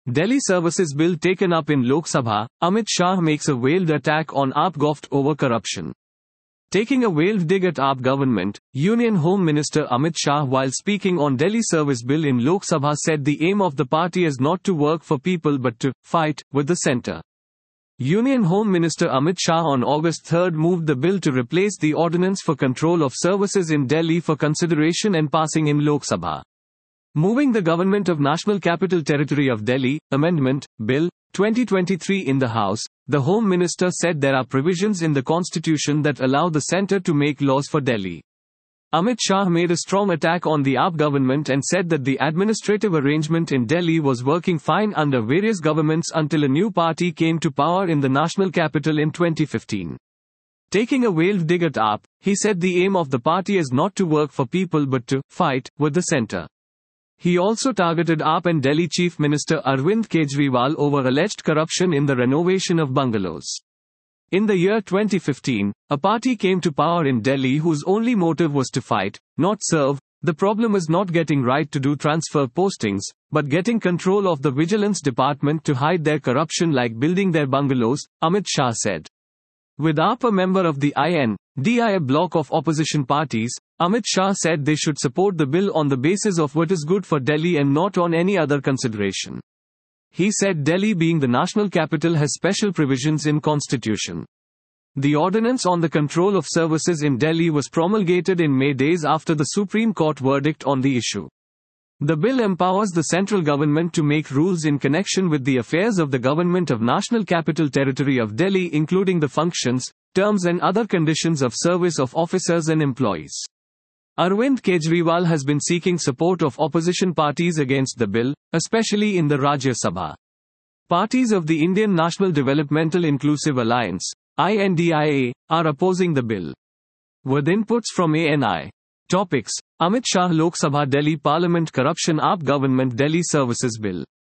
Delhi Services Bill taken up in Lok Sabha, Amit Shah makes a veiled attack on AAP govt over corruption. Taking a veiled dig at AAP government, Union Home Minister Amit Shah, while speaking on Delhi Service Bill in Lok Sabha, said the aim of the party is not to work for people but to fight with the centre. Union Home Minister Amit Shah on August 3 moved the bill to replace the Ordinance for Control of Services in Delhi for consideration and passing in Lok Sabha. Moving the Government of National Capital Territory of Delhi, Amendment, Bill, 2023 in the House, the Home Minister said there are provisions in the Constitution that allow the centre to make laws for Delhi. Amit Shah made a strong attack on the AAP government and said that the administrative arrangement in Delhi was working fine under various governments until a new party came to power in the national capital in 2015. Taking a veiled dig at AAP, he said the aim of the party is not to work for people but to fight with the centre. He also targeted AAP and Delhi Chief Minister Arvind Kejriwal over alleged corruption in the renovation of bungalows. In the year 2015, a party came to power in Delhi whose only motive was to fight, not serve. The problem is not getting right to do transfer postings, but getting control of the Vigilance Department to hide their corruption like building their bungalows, Amit Shah said. With AAP a member of the INDIA bloc of opposition parties, Amit Shah said they should support the bill on the basis of what is good for Delhi and not on any other consideration. He said Delhi being the national capital has special provisions in Constitution. The Ordinance on the Control of Services in Delhi was promulgated in May, days after the Supreme Court verdict on the issue. The bill empowers the central government to make rules in connection with the affairs of the Government of National Capital Territory of Delhi, including the functions, terms and other conditions of service of officers and employees. Arvind Kejriwal has been seeking support of opposition parties against the bill, especially in the Rajya Sabha. Parties of the Indian National Developmental Inclusive Alliance, INDIA, are opposing the bill. With inputs from ANI. Topics: Amit Shah Lok Sabha Delhi Parliament Corruption AAP Government Delhi Services Bill.